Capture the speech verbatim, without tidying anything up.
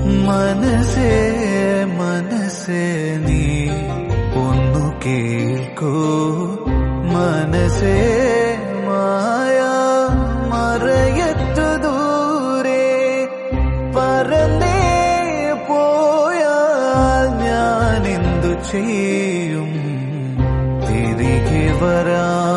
മനസ്സേ മനസ്സേ നീ ഒന്നു കേൾക്കൂ മനസ്സേ മായ മറയത്തു ദൂരെ പറന്നേ പോയാൽ ഞാൻ എന്തു ചെയ്യും തിരികെ വരാ